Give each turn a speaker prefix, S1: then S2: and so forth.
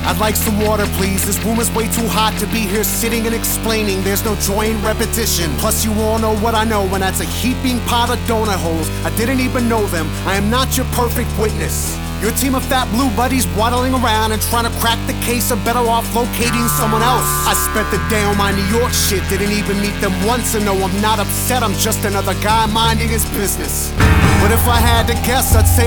S1: I'd like some water, please. This room is way too hot to be here sitting and explaining. There's no joy in repetition. Plus you all know what I know, and that's a heaping pot of donut holes. I didn't even know them. I am not your perfect witness. Your team of fat blue buddies waddling around and trying to crack the case of better off locating someone else. I spent the day on my New York shit, didn't even meet them once, and no, I'm not upset, I'm just another guy minding his business. But if I had to guess, I'd say